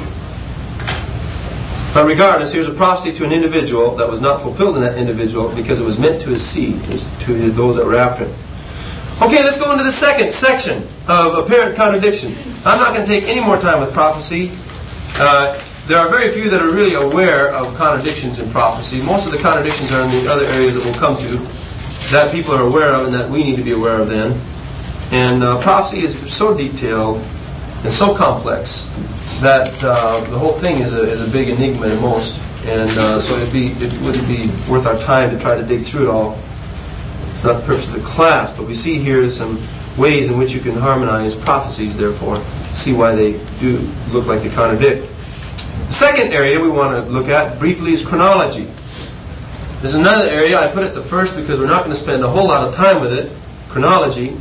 [SPEAKER 1] But regardless, here's a prophecy to an individual that was not fulfilled in that individual because it was meant to his seed, to those that were after him. Okay, let's go into the second section of apparent contradiction. I'm not going to take any more time with prophecy. Uh, there are very few that are really aware of contradictions in prophecy. Most of the contradictions are in the other areas that we'll come to that people are aware of and that we need to be aware of then. And uh, prophecy is so detailed and so complex that uh, the whole thing is a, is a big enigma to most, and uh, so it'd be, it wouldn't be worth our time to try to dig through it all. It's not the purpose of the class, but we see here some ways in which you can harmonize prophecies, therefore, see why they do look like they contradict. The second area we want to look at briefly is chronology. There's another area, I put it the first because we're not going to spend a whole lot of time with it, chronology.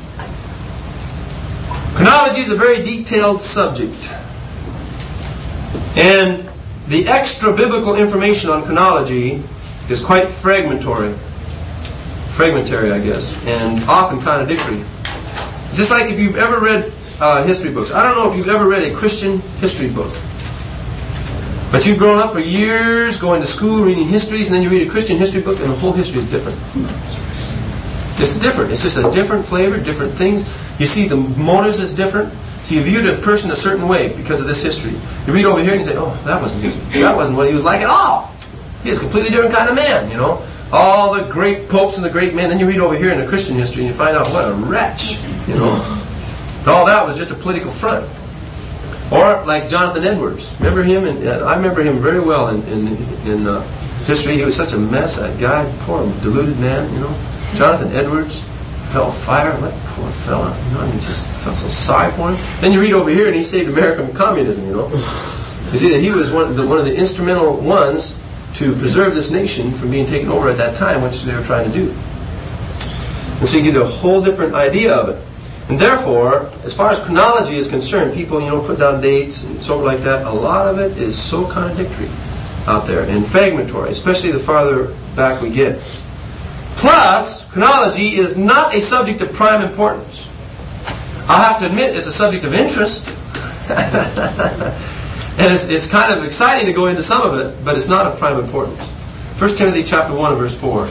[SPEAKER 1] Chronology is a very detailed subject. And the extra biblical information on chronology is quite fragmentary. Fragmentary, I guess, and often contradictory. It's just like if you've ever read uh, history books. I don't know if you've ever read a Christian history book. But you've grown up for years going to school reading histories, and then you read a Christian history book and the whole history is different. It's different. It's just a different flavor, different things. You see the motives is different. So you viewed a person a certain way because of this history. You read over here and you say, oh, that wasn't his, that wasn't what he was like at all. He was a completely different kind of man, you know. All the great popes and the great men. Then you read over here in the Christian history and you find out what a wretch, you know. And all that was just a political front. Or like Jonathan Edwards. Remember him? And I remember him very well in, in, in uh, history. He was such a mess, that guy, poor deluded man, you know. Jonathan Edwards. Fell fire, what poor fella. You know, I mean, just felt so sorry for him. Then you read over here and he saved America from communism, you know. You see that he was one of, the, one of the instrumental ones to preserve this nation from being taken over at that time, which they were trying to do. And so you get a whole different idea of it. And therefore, as far as chronology is concerned, people, you know, put down dates and so like that. A lot of it is so contradictory out there and fragmentary, especially the farther back we get. Plus, chronology is not a subject of prime importance. I'll have to admit it's a subject of interest. And it's, it's kind of exciting to go into some of it, but it's not of prime importance. First Timothy chapter one and verse four.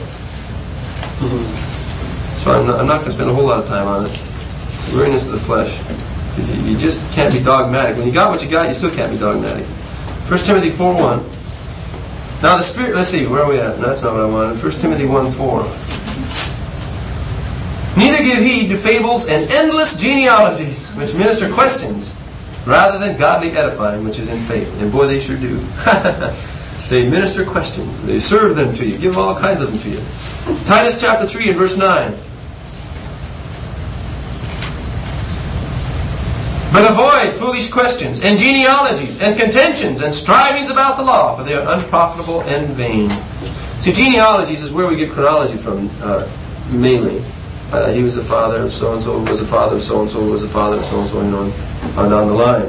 [SPEAKER 1] So I'm not, I'm not going to spend a whole lot of time on it. Weariness of the flesh. You, you just can't be dogmatic. When you got what you got, you still can't be dogmatic. First Timothy four one. Now the Spirit, let's see, where are we at? No, that's not what I wanted. First Timothy one four. Neither give heed to fables and endless genealogies, which minister questions, rather than godly edifying, which is in faith. And boy, they sure do. They minister questions. They serve them to you. Give all kinds of them to you. Titus chapter three and verse nine. But avoid foolish questions and genealogies and contentions and strivings about the law, for they are unprofitable and vain. See, genealogies is where we get chronology from, uh, mainly. Uh, he was the father of so-and-so, was the father of so-and-so, was the father of so-and-so, and on, on down the line.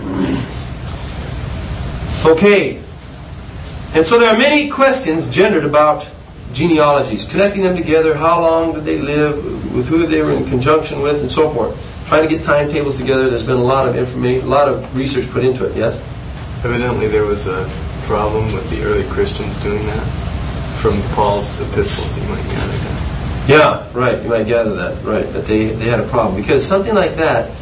[SPEAKER 1] Okay. And so there are many questions gendered about genealogies, connecting them together, how long did they live, with who they were in conjunction with, and so forth. trying to get timetables together. There's been a lot of information, a lot of research put into it. Yes?
[SPEAKER 3] Evidently there was a problem with the early Christians doing that. From Paul's epistles, you might gather that.
[SPEAKER 1] Yeah, right. You might gather that, right? That they, they had a problem. Because something like that,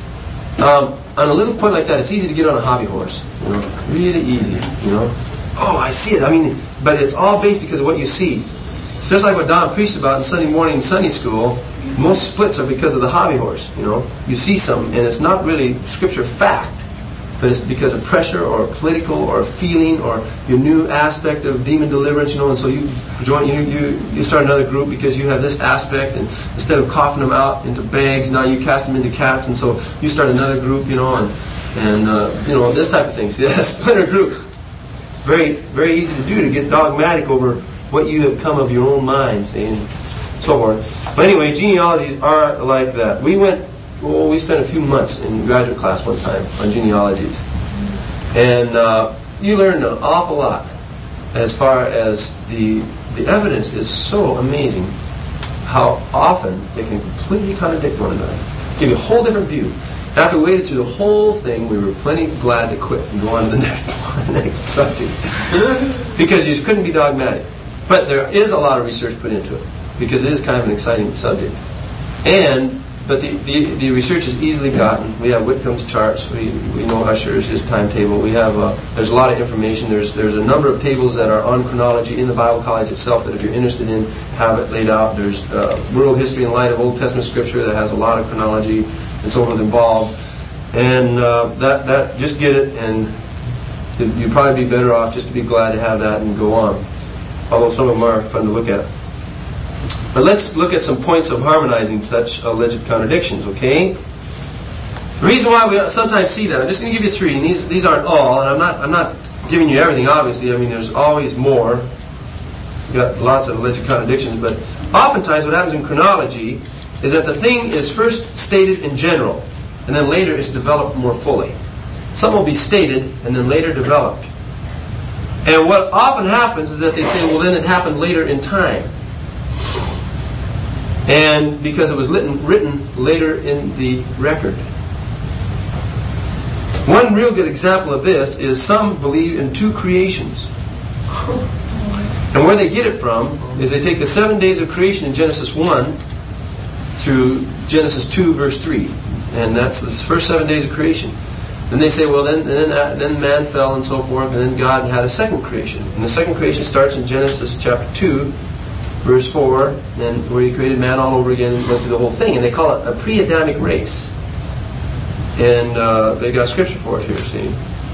[SPEAKER 1] um, on a little point like that, it's easy to get on a hobby horse. You know, really easy. You know, oh, I see it. I mean, but it's all based because of what you see. So just like what Don preached about in Sunday morning Sunday school, most splits are because of the hobby horse. You know, you see something, and it's not really scripture fact. But it's because of pressure or political or feeling or your new aspect of demon deliverance, you know, and so you join, you you you start another group because you have this aspect, and instead of coughing them out into bags, now you cast them into cats, and so you start another group, you know, and and uh, you know, this type of thing. See, that's splinter groups. Very very easy to do, to get dogmatic over what you have come of your own mind, see, and so forth. But anyway, genealogies are like that. We went. Well, we spent a few months in graduate class one time on genealogies. And uh, you learn an awful lot as far as the the evidence is so amazing how often they can completely contradict one another. Give you a whole different view. After we waited through the whole thing, we were plenty glad to quit and go on to the next one, the next subject. Because you just couldn't be dogmatic. But there is a lot of research put into it, because it is kind of an exciting subject. And But the, the, the research is easily gotten. We have Whitcomb's charts. We we know Usher's, his timetable. We have uh, there's a lot of information. There's there's a number of tables that are on chronology in the Bible College itself that if you're interested in, have it laid out. There's uh, world history in light of Old Testament scripture that has a lot of chronology and so forth involved. And uh, that that just get it, and you'd probably be better off just to be glad to have that and go on. Although some of them are fun to look at. But let's look at some points of harmonizing such alleged contradictions, okay? The reason why we sometimes see that, I'm just going to give you three, and these these aren't all, and I'm not I'm not giving you everything, obviously. I mean, there's always more. You've got lots of alleged contradictions, but oftentimes what happens in chronology is that the thing is first stated in general, and then later it's developed more fully. Some will be stated and then later developed. And what often happens is that they say, well, then it happened later in time. And because it was written, written later in the record. One real good example of this is some believe in two creations. And where they get it from is they take the seven days of creation in Genesis one through Genesis two verse three. And that's the first seven days of creation. Then they say, well, then then, uh, then man fell and so forth, and then God had a second creation. And the second creation starts in Genesis chapter two, verse four, and where He created man all over again and went through the whole thing. And they call it a pre-Adamic race. And uh, they got scripture for it here, see.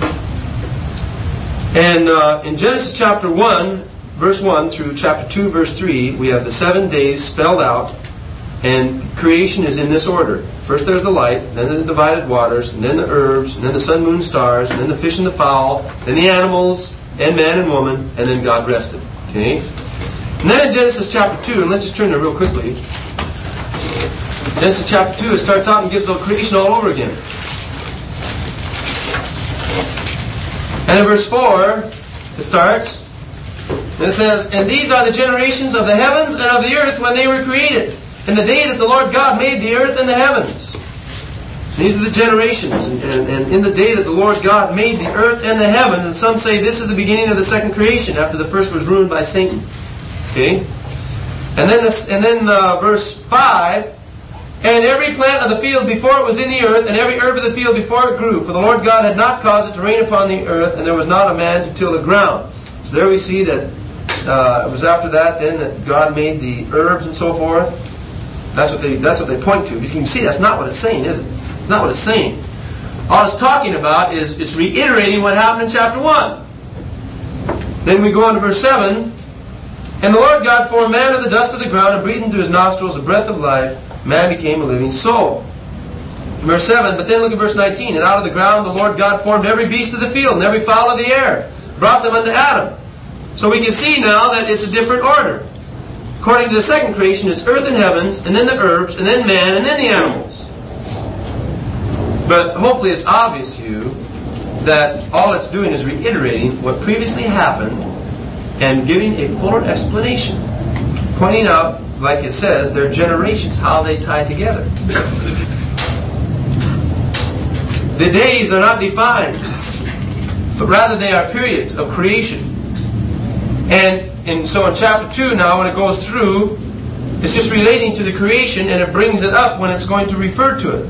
[SPEAKER 1] And uh, in Genesis chapter one, verse one through chapter two, verse three, we have the seven days spelled out, and creation is in this order. First there's the light, then the divided waters, and then the herbs, and then the sun, moon, stars, and then the fish and the fowl, then the animals, and man and woman, and then God rested. Okay? And then in Genesis chapter two, and let's just turn there real quickly. Genesis chapter two, it starts out and gives the creation all over again. And in verse four, it starts, and it says, and these are the generations of the heavens and of the earth when they were created, in the day that the Lord God made the earth and the heavens. These are the generations, and, and, and in the day that the Lord God made the earth and the heavens, and some say this is the beginning of the second creation, after the first was ruined by Satan. Okay? And then this, and then uh, verse five, and every plant of the field before it was in the earth, and every herb of the field before it grew, for the Lord God had not caused it to rain upon the earth, and there was not a man to till the ground. So there we see that uh, it was after that then that God made the herbs and so forth. That's what they that's what they point to. But you can see that's not what it's saying, is it? It's not what it's saying. All it's talking about is it's reiterating what happened in chapter one. Then we go on to verse seven. And the Lord God formed man of the dust of the ground and breathed into his nostrils the breath of life. Man became a living soul. Verse seven, but then look at verse nineteen. And out of the ground the Lord God formed every beast of the field and every fowl of the air, brought them unto Adam. So we can see now that it's a different order. According to the second creation, it's earth and heavens, and then the herbs, and then man, and then the animals. But hopefully it's obvious to you that all it's doing is reiterating what previously happened and giving a fuller explanation. Pointing out, like it says, their generations, how they tie together. The days are not defined, but rather they are periods of creation. And, and so in chapter two now, when it goes through, it's just relating to the creation, and it brings it up when it's going to refer to it.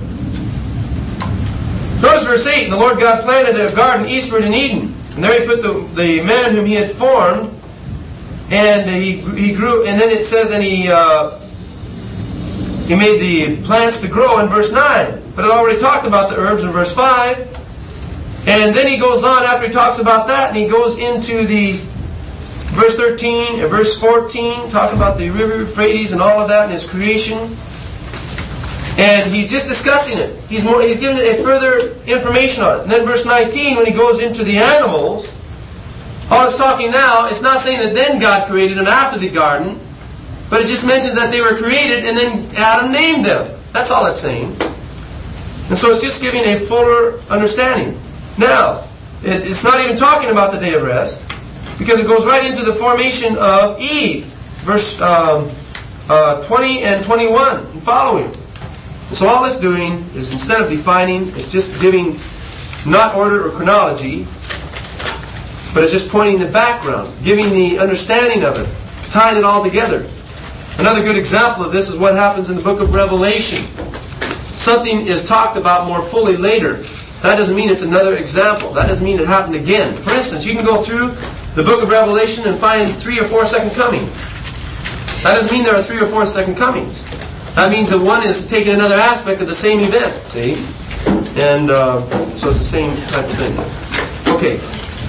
[SPEAKER 1] Notice verse eight, the Lord God planted a garden eastward in Eden. And there He put the, the man whom He had formed, and He He grew, and then it says, and He uh, He made the plants to grow in verse nine. But it already talked about the herbs in verse five. And then He goes on after He talks about that, and He goes into the verse thirteen and verse fourteen, talking about the river Euphrates and all of that in His creation. And He's just discussing it. He's more. He's giving it a further information on it. And then verse nineteen, when He goes into the animals, all it's talking now, it's not saying that then God created them after the garden, but it just mentions that they were created and then Adam named them. That's all it's saying. And so it's just giving a fuller understanding. Now, it, it's not even talking about the day of rest, because it goes right into the formation of Eve, verse um, uh, twenty and twenty-one and following. So all it's doing is, instead of defining, it's just giving not order or chronology, but it's just pointing the background, giving the understanding of it, tying it all together. Another good example of this is what happens in the book of Revelation. Something is talked about more fully later. That doesn't mean it's another example. That doesn't mean it happened again. For instance, you can go through the book of Revelation and find three or four second comings. That doesn't mean there are three or four second comings. That means that one is taking another aspect of the same event, see? And uh, so it's the same type of thing. Okay.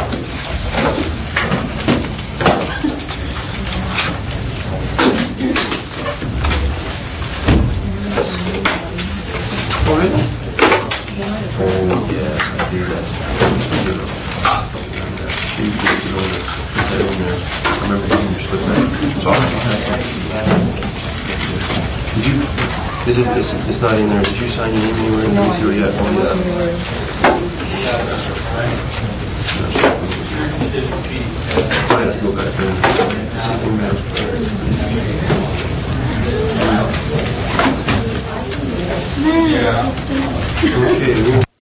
[SPEAKER 1] Oh, really? Oh, yes, I do that. I remember getting your slip back. Sorry. Did you? Is it? It's, it's not in there. Did you sign your name anywhere in these or yet? Oh yeah. I have to go back there. Yeah. Okay.